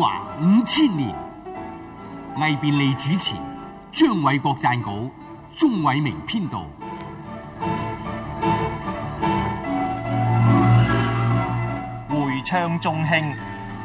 華5000年，魏便利主持，張偉國撰稿，鍾偉明編導。 會昌中興。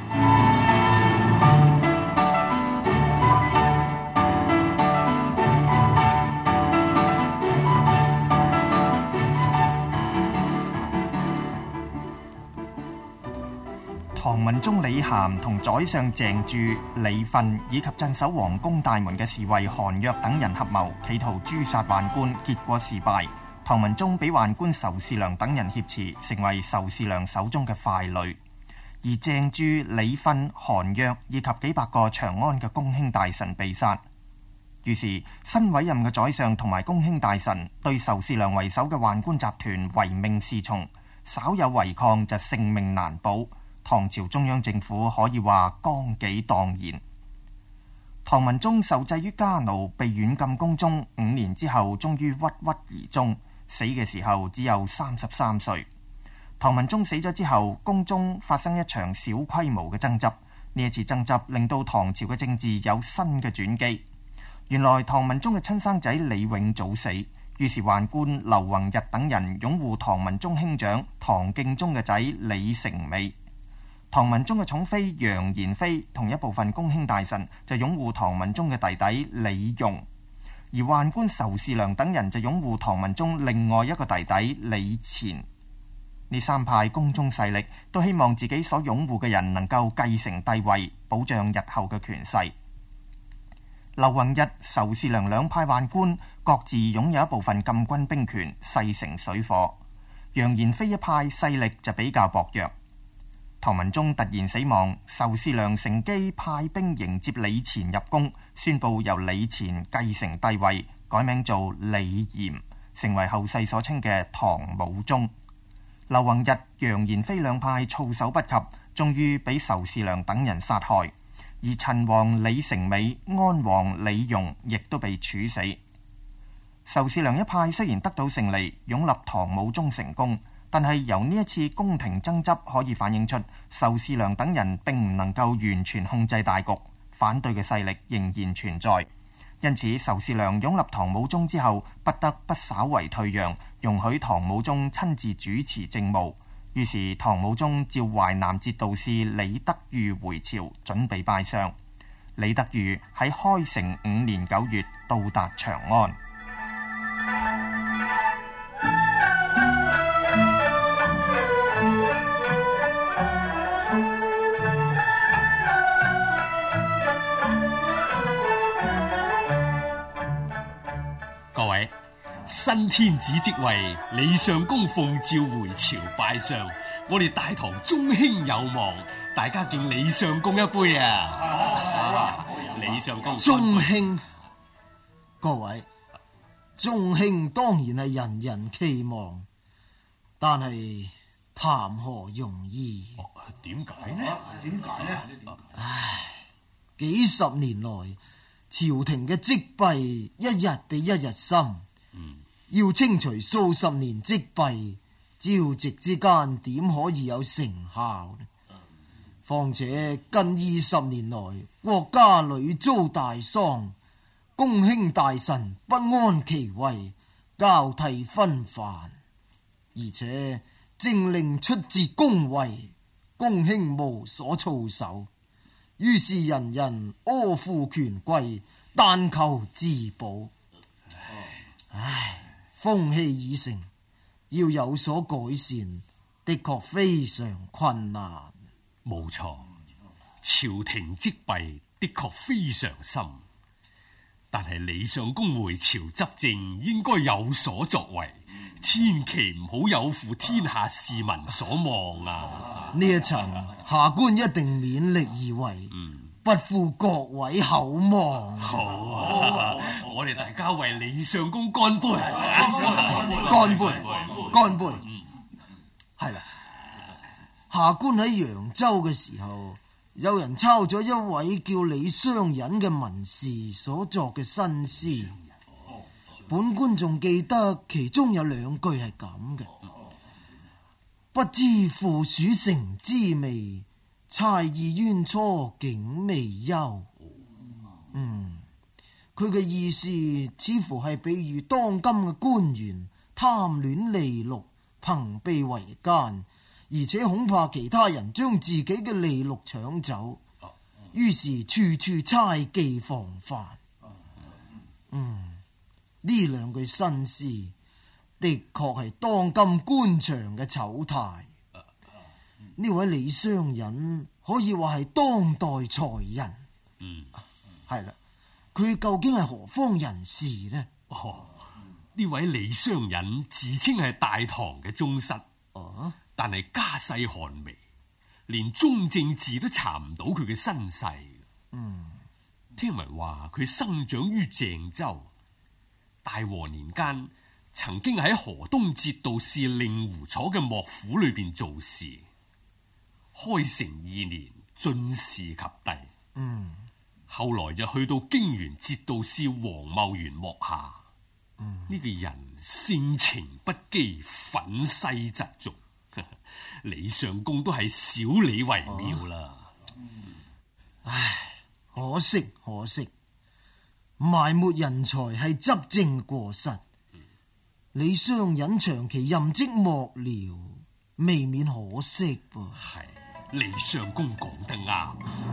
唐文宗李涵同宰相鄭注、李訓以及鎮守皇宮大門嘅侍衛韓約等人合謀，企圖誅殺宦官，結果事敗。唐文宗俾宦官仇士良等人挾持，成為仇士良手中嘅傀儡。而鄭注、李訓、韓約以及幾百個長安嘅公卿大臣被殺。於是新委任嘅宰相同埋公卿大臣對仇士良為首嘅宦官集團唯命是從，稍有違抗就性命難保。唐朝中央政府可以話綱紀蕩然。唐文宗受制於家奴，被軟禁宮中5年之後，終於鬱鬱而終，死嘅時候只有33歲。唐文宗死咗之後，宮中發生一場小規模嘅爭執。呢一次爭執令到唐朝嘅政治有新嘅轉機。原來唐文宗嘅親生仔李永早死，於是宦官劉弘逸等人擁護唐文宗兄長唐敬宗嘅仔李成美。唐文宗嘅寵妃楊賢妃同一部分公卿大臣就擁護唐文宗嘅弟弟李顒，而宦官仇士良等人就擁護唐文宗另外一個弟弟李潛。呢三派宮中勢力都希望自己所擁護嘅人能夠繼承帝位，保障日後嘅權勢。劉弘逸、仇士良兩派宦官各自擁有一部分禁軍兵權，勢成水火。楊賢妃一派勢力就比較薄弱。唐文宗突然死亡，仇士良乘機派兵迎接李潛入宮，宣布由李潛繼承帝位，改名做李嚴，成為後世所稱嘅唐武宗。劉弘逸、楊賢妃兩派措手不及，終於俾仇士良等人殺害，而陳王李成美、安王李顒亦都被處死。仇士良一派雖然得到勝利，擁立唐武宗成功，但係由呢一次宮廷爭執可以反映出仇士良等人並唔能夠完全控制大局，反對嘅勢力仍然存在。因此仇士良擁立唐武宗之後，不得不稍為退讓，容許唐武宗親自主持政務。於是唐武宗召淮南節度使李德裕回朝，準備拜相。李德裕喺開成5年9月到達長安。 各位，新天子即位，李相公奉詔回朝拜相，我哋大唐中興有望，大家敬李相公一杯啊！李相公， 中興，各位，中興當然係人人期望，但係談何容易？ 點解呢？ 唉，幾十年來，朝廷嘅積弊一日比一日深，要清除數十年積弊，朝夕之間點可以有成效呢？況且近20年來，國家屢遭大喪，公卿大臣不安其位，交替紛繁，而且政令出自宮位，公卿無所操守。於是人人阿附權貴，但求自保。唉，風氣已成，要有所改善，的確非常困難。 冇錯，朝廷積弊的確非常深，但係李相公回朝執政應該有所作為，千祈唔好有負天下市民所望啊！ 呢一層下官一定勉力而為，不負各位厚望。 好啊，我哋大家為李相公乾杯！ 乾杯！乾杯！係啦，下官喺揚州嘅時候，有人抄咗一位叫李商隱嘅文士所作嘅新詩，本官仲記得其中有2句係咁嘅：不知負蜀城滋味， 猜疑冤初竟未休。佢嘅意思似乎係比喻當今嘅官員貪戀利祿，朋比為奸，而且恐怕其他人將自己嘅利祿搶走，於是處處猜忌防範。呢兩句新詩的確係當今官場嘅醜態。呢位李商隱可以話係當代才人。係啦，佢究竟係何方人士呢？ 呢位李商隱自稱係大唐嘅宗室，但係家世寒微，連中正字都查唔到佢嘅身世。聽聞話佢生長於鄭州，大和年間曾經喺河東節度使令狐楚嘅幕府裏邊做事，開成2年進士及第。後來就去到京原節度使黃茂元幕下。呢個人性情不羈，憤世嫉俗，李相公都係少理為妙啦。 唉，可惜，埋沒人才係執政過失。李商隱長期任職幕僚，未免可惜噃。 係，李相公講得啱。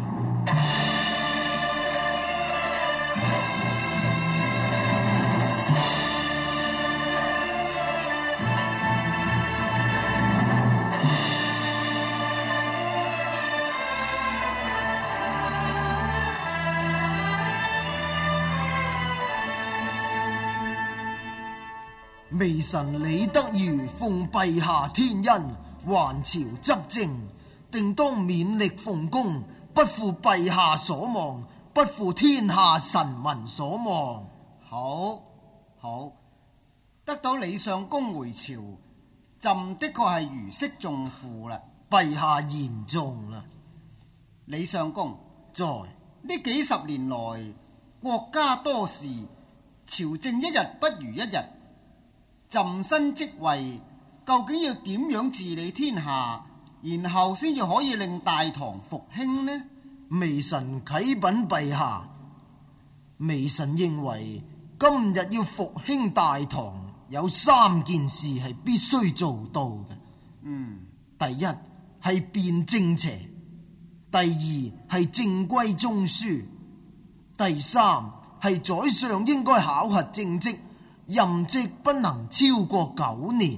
微臣李德裕奉陛下天恩，還朝執政，定當勉力奉公，不負陛下所望，不負天下臣民所望。 好，得到李相公回朝，朕的確係如釋重負啦。 陛下言重啦。 李相公， 在呢幾十年來，國家多事，朝政一日不如一日。朕身職位，究竟要點樣治理天下，然後先至可以令大唐復興呢？ 微臣啟稟陛下，微臣認為今日要復興大唐，有3件事係必須做到嘅。第一係辨正邪，第二係正規中書，第三係宰相應該考核政績，任職不能超過9年。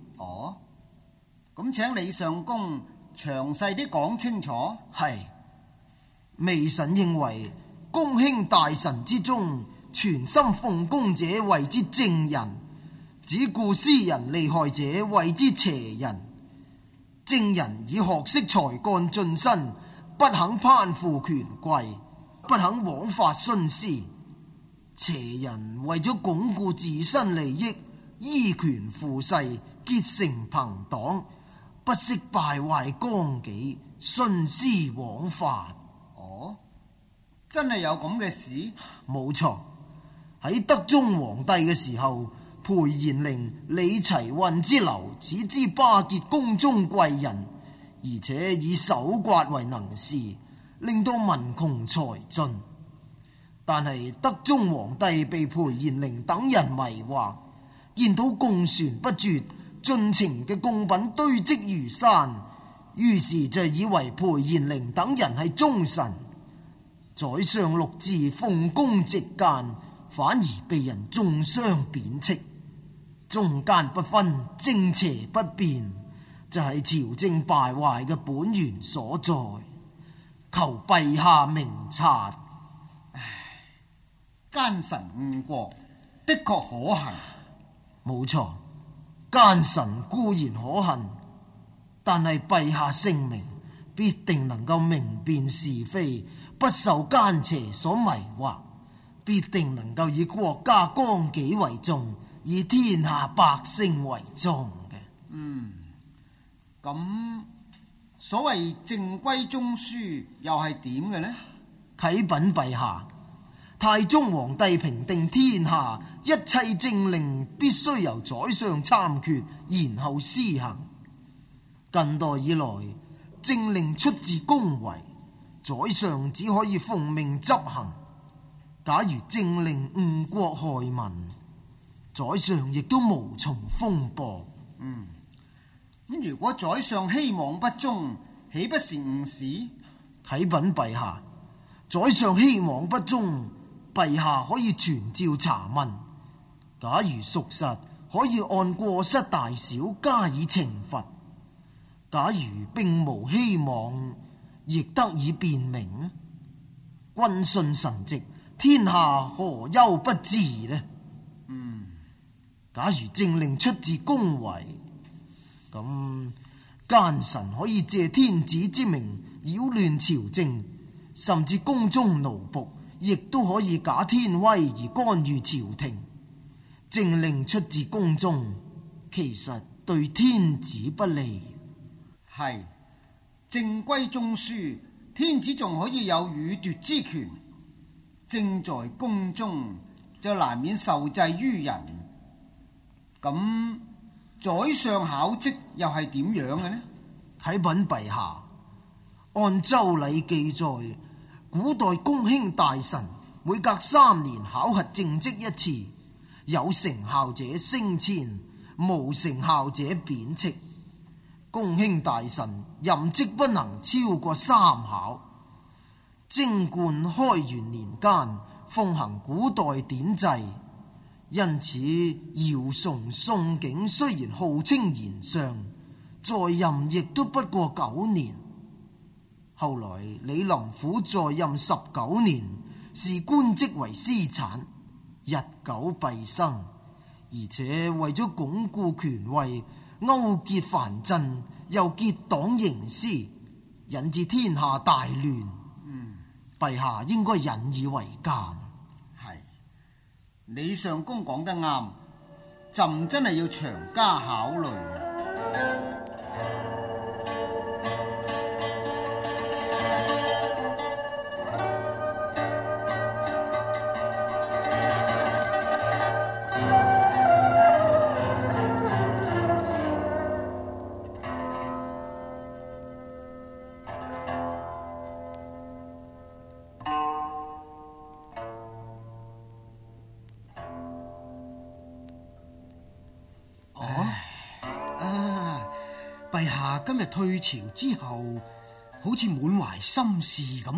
咁請李相公詳細啲講清楚。 係，微臣認為公卿大臣之中，全心奉公者謂之正人，只顧私人利害者謂之邪人。正人以學識才幹進身，不肯攀附權貴，不肯枉法徇私。邪人為咗鞏固自身利益，依權附勢，結成朋黨，不惜敗壞綱紀，徇私枉法。 真係有咁嘅事？ 冇錯，喺德宗皇帝嘅時候，裴延齡、李齊運之流，使之巴結宮中貴人，而且以搜刮為能事，令到民窮財盡。但係德宗皇帝被裴延齡等人迷惑，見到貢船不絕，盡情嘅貢品堆積如山，於是就以為裴延齡等人係忠臣。宰相陸贽奉公直諫，反而被人中傷貶斥，中間不分，正邪不辨，就係朝政敗壞嘅本源所在。求陛下明察。 奸臣誤國，的確可恨。 冇錯，奸臣固然可恨，但係陛下聖明，必定能夠明辨是非，不受奸邪所迷惑，必定能夠以國家綱紀為重，以天下百姓為重嘅。 咁所謂正規中書又係點嘅呢？ 啟稟陛下，太宗皇帝平定天下，一切政令必須由宰相參決，然後施行。近代以來， 政令出自宮闈，宰相只可以奉命執行。假如政令誤國害民，宰相亦都無從風波。 咁如果宰相希望不忠，豈不是誤事？ 啟稟陛下，宰相希望不忠，陛下可以傳召查問。假如屬實，可以按過失大小加以懲罰；假如並無希望，亦得以辨明。君信臣直，天下何憂不治呢？假如政令出自宮闈，咁奸臣可以借天子之名擾亂朝政，甚至宮中奴僕亦都可以假天威而干預朝廷。政令出自宮中，其實對天子不利。 係正歸中書，天子仲可以有予奪之權，政在宮中就難免受制於人。咁宰相考績又係點樣嘅呢？ 啟稟陛下，按周禮記載，古代公卿大臣每隔3年考核政績一次，有成效者升遷，無成效者貶斥。公卿大臣任職不能超過3考。貞觀開元年間奉行古代典制，因此姚崇、宋景雖然號稱賢相，在任亦都不過9年。後來李林甫在任19年，視官職為私產，日久弊生，而且為咗鞏固權位，勾結藩鎮，又結黨營私，引致天下大亂。陛下應該引以為鑑。 係李相公講得啱，朕真係要長加考慮。 陛下今日退朝之後，好似滿懷心事咁。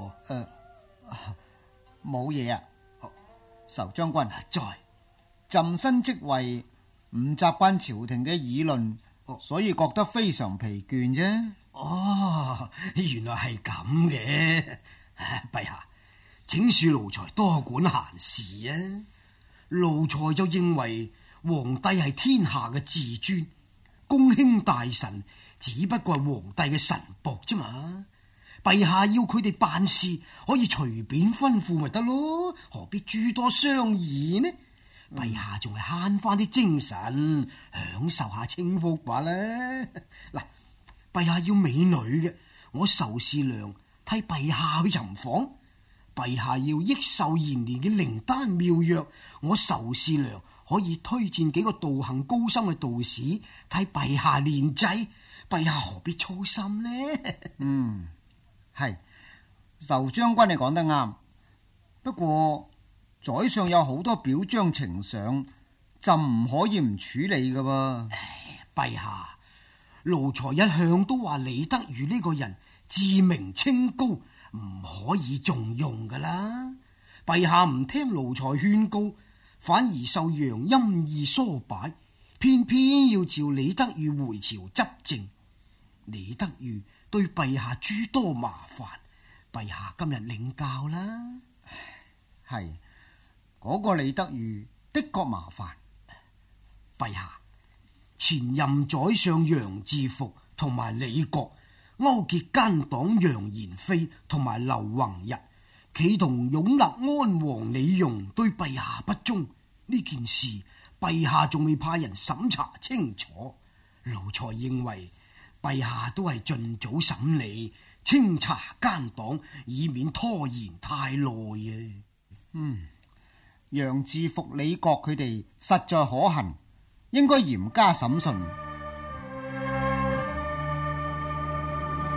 冇嘢啊，仇將軍在朕新職位，唔習慣朝廷嘅議論，所以覺得非常疲倦啫。 哦，原來係咁嘅。陛下，請恕奴才多管閒事啊。奴才就認為皇帝係天下嘅至尊，公卿大臣只不過係皇帝嘅臣僕啫嘛。陛下要佢哋辦事，可以隨便吩咐咪得咯，何必諸多商議呢？陛下仲係慳翻啲精神，享受下清福罷啦。嗱，陛下要美女嘅，我仇侍娘替陛下去尋訪；陛下要益壽延年嘅靈丹妙藥，我仇侍娘可以推薦幾個道行高深嘅道士替陛下煉製。陛下何必操心呢？ 係仇將軍你講得啱，不過宰相有好多表彰呈上，朕唔可以唔處理噶噃。 陛下，奴才一向都話李德裕呢個人自命清高，唔可以重用噶啦。陛下唔聽奴才勸告，反而受楊欽意唆擺，偏偏要召李德裕回朝執政。李德裕對陛下諸多麻煩，陛下今日領教啦。 係嗰個李德裕的確麻煩。 陛下，前任宰相楊志福同埋李國勾結奸黨楊賢飛同埋劉弘日，企圖擁立安王李容，對陛下不忠。呢件事陛下仲未派人審查清楚，奴才認為陛下都係盡早審理清查奸黨，以免拖延太耐啊。 楊志福、李國佢哋實在可恨，應該嚴加審訊。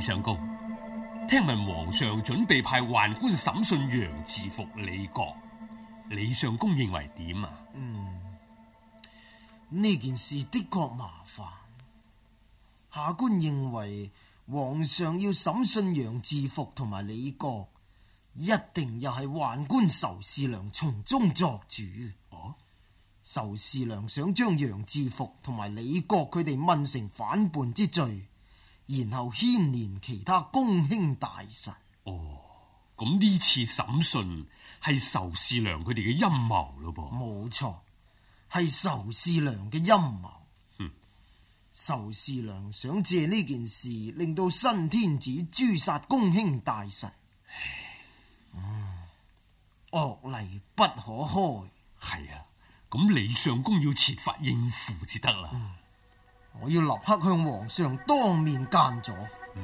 相公，聽聞皇上準備派宦官審訊楊志服、李國，李相公認為點啊？ 呢件事的確麻煩。下官認為皇上要審訊楊志服同埋李國，一定又係宦官仇士良從中作主。仇士良想將楊志服同埋李國佢哋問成反叛之罪，然後牽連其他公卿大臣。 咁呢次審訊係仇士良佢哋嘅陰謀咯噃？ 冇錯，係仇士良嘅陰謀。仇士良想借呢件事令到新天子誅殺公卿大臣，惡例不可開。 係啊，咁李相公要設法應付至得啦。 我要立刻向皇上當面諫咗。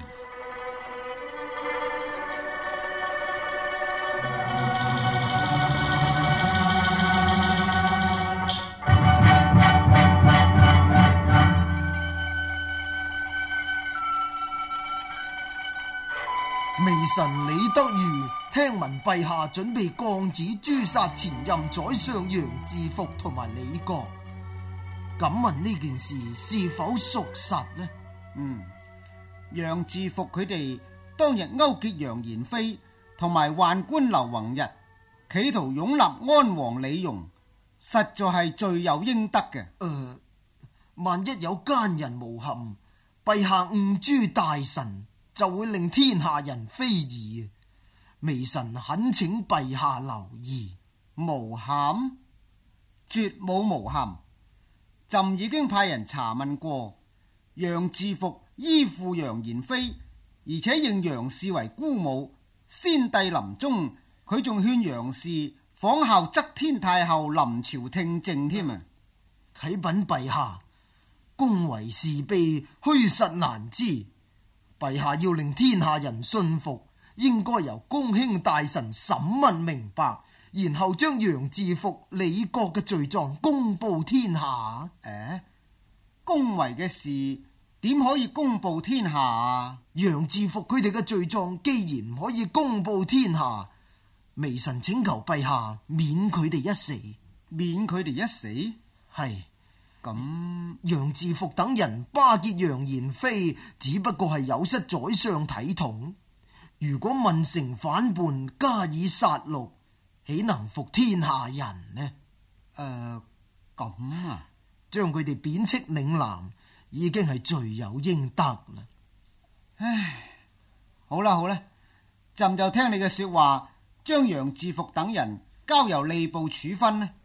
微臣李德裕聽聞陛下準備降旨誅殺前任宰相楊志服同埋李國，敢問呢件事是否屬實呢？ 楊志服佢哋當日勾結楊賢妃同埋宦官劉弘日，企圖擁立安王李容，實在係罪有應得嘅。 萬一有奸人誣陷，陛下誤誅大臣，就會令天下人非議。微臣懇請陛下留意。 誣陷？絕冇誣陷。朕已經派人查問過，楊志服依附楊賢妃，而且認楊氏為姑母。先帝臨終，佢仲勸楊氏仿效則天太后臨朝聽政添啊！ 啟稟陛下，公為是非，虛實難知。陛下要令天下人信服，應該由公卿大臣審問明白，然後將楊志服、李國嘅罪狀公布天下。 公為嘅事點可以公布天下啊？ 楊志服佢哋嘅罪狀既然唔可以公布天下，微臣請求陛下免佢哋一死。 免佢哋一死？ 係。 咁楊志服等人巴結楊賢妃，只不過係有失宰相體統。如果問成反叛，加以殺戮，豈能服天下人呢？ 咁啊， 將佢哋貶斥嶺南，已經係罪有應得啦。 唉，好啦好啦，朕就聽你嘅說話，將楊志服等人交由吏部處分呢。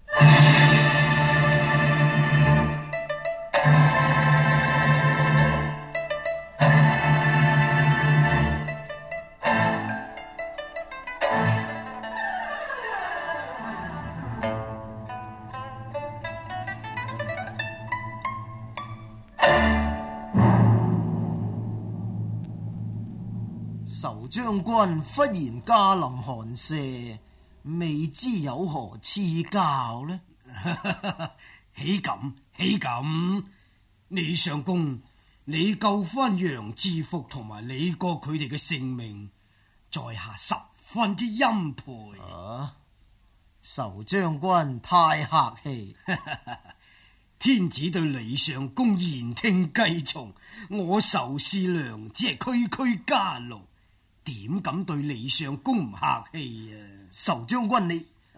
仇將軍忽然駕臨寒舍，未知有何賜教呢？ 豈敢！李相公，你救翻楊志服同埋李國佢哋嘅性命，在下十分之欽佩。 仇將軍太客氣。 天子對李相公言聽計從，我仇士良只係區區家奴，點敢對李相公唔客氣啊？ 仇將軍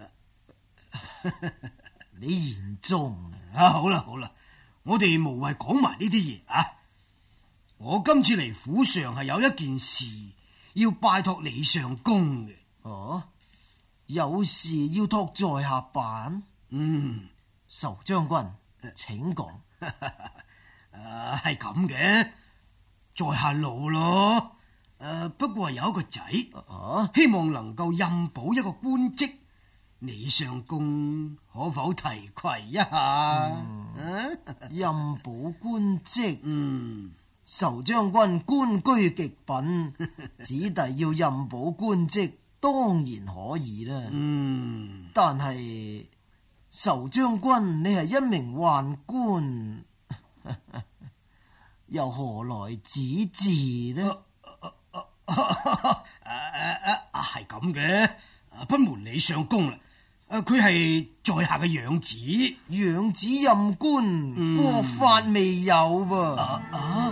你言重好啦，我哋無謂講埋呢啲嘢啊！我今次嚟府上係有一件事要拜託李相公嘅。 有事要託在下辦？仇將軍請講。 係咁嘅，在下老咯，不過有一個仔，希望能夠任保一個官職，李相公可否提攜一下？ 任保官職，仇將軍官居極品，子弟要任保官職，當然可以啦。但係仇將軍，你係一名宦官，又何來子嗣呢？ 係咁嘅，不瞞你上公啦。佢係在下嘅養子， 養子任官，國法未有噃。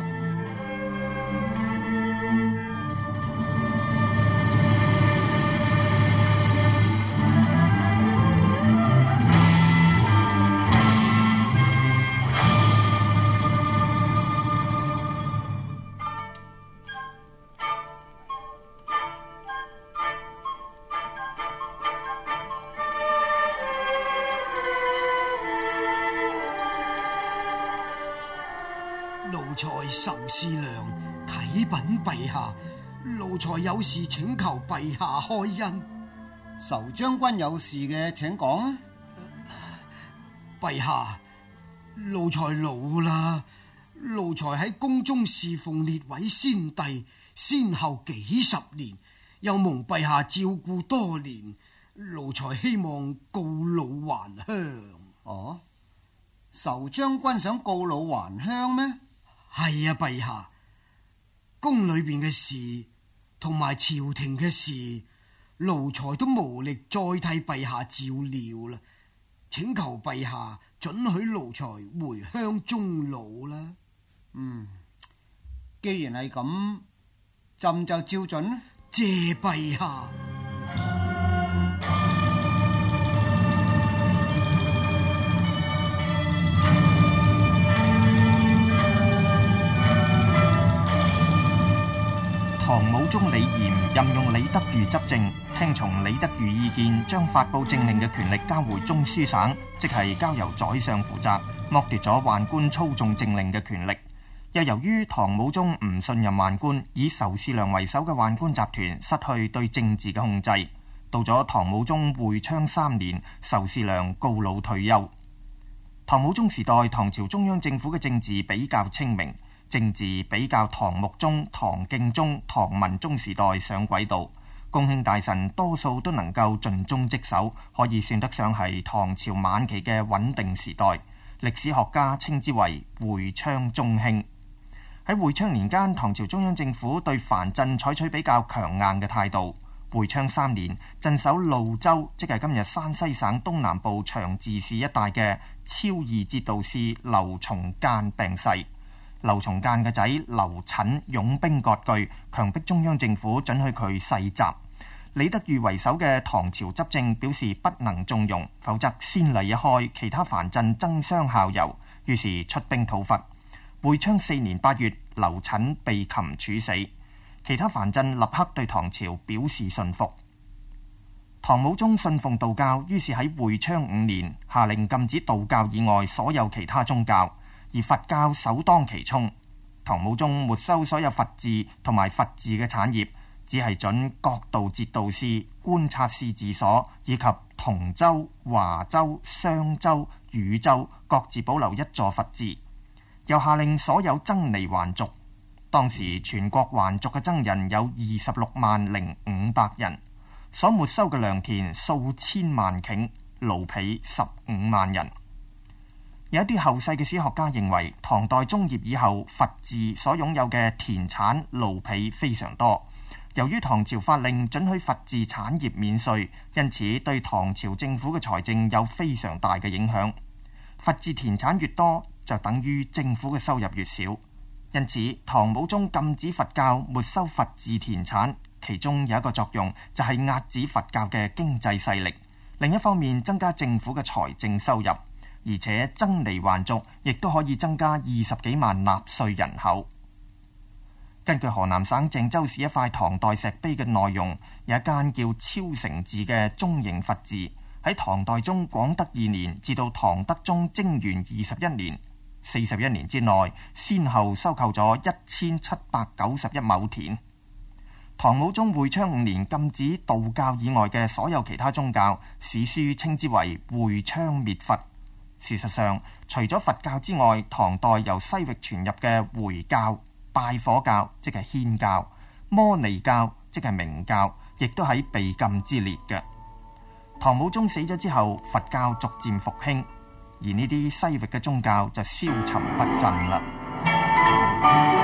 奴才仇士良啟稟陛下，奴才有事請求陛下開恩。 仇將軍有事嘅，請講啊！ 陛下，奴才老啦，奴才喺宮中侍奉列位先帝，先後幾十年，又蒙陛下照顧多年，奴才希望告老還鄉。 哦，仇將軍想告老還鄉咩？ 係啊，陛下，宮裏邊嘅事同埋朝廷嘅事，奴才都無力再替陛下照料啦，請求陛下准許奴才回鄉終老啦。 既然係咁，朕就照准啦。 謝陛下。 唐武宗李炎任用李德裕執政，聽從李德裕意見，將發布政令嘅權力交回中書省，即係交由宰相負責，剝奪咗宦官操縱政令嘅權力。又由於唐武宗唔信任宦官，以仇士良為首嘅宦官集團失去對政治嘅控制。到咗唐武宗會昌3年，仇士良告老退休。唐武宗時代，唐朝中央政府嘅政治比較清明，政治比較唐穆宗、唐敬宗、唐文宗時代上軌道，公卿大臣多數都能夠盡忠職守，可以算得上係唐朝晚期嘅穩定時代。歷史學家稱之為會昌中興。喺會昌年間，唐朝中央政府對藩鎮採取比較強硬嘅態度。會昌3年，鎮守廬州，即係今日山西省東南部長治市一帶嘅超義節度使劉從諫病逝。劉從諫嘅仔劉忱擁兵割據，強迫中央政府准許佢世襲。李德裕為首嘅唐朝執政表示不能縱容，否則先例一開，其他藩鎮爭相效尤，於是出兵討伐。會昌4年8月，劉忱被擒處死，其他藩鎮立刻對唐朝表示信服。唐武宗信奉道教，於是喺會昌5年下令禁止道教以外所有其他宗教，而佛教首當其衝。唐武宗沒收所有佛寺同埋佛寺嘅產業，只係准各道節度使、觀察使治所以及同州、華州、商州、汝州各自保留1座佛寺。又下令所有僧尼還俗，當時全國還俗嘅僧人有260500人，所沒收嘅良田數千萬頃，奴婢15萬人。有一啲後世嘅史學家認為，唐代中葉以後，佛寺所擁有嘅田產奴婢非常多。由於唐朝法令准許佛寺產業免稅，因此對唐朝政府嘅財政有非常大嘅影響。佛寺田產越多，就等於政府嘅收入越少。因此，唐武宗禁止佛教沒收佛寺田產，其中有一個作用就係壓止佛教嘅經濟勢力，另一方面增加政府嘅財政收入。而且僧尼還俗，亦都可以增加20幾萬納稅人口。根據河南省鄭州市一塊唐代石碑嘅內容，有一間叫超成寺嘅中型佛寺，喺唐代中廣德2年至到唐德宗貞元21年，41年之內，先後收購咗1791畝田。唐武宗會昌5年禁止道教以外嘅所有其他宗教，史書稱之為會昌滅佛。事實上，除咗佛教之外，唐代由西域傳入嘅回教、拜火教即係祆教、摩尼教即係明教，亦都喺被禁之列嘅。唐武宗死咗之後，佛教逐漸復興，而呢啲西域嘅宗教就消沉不振啦。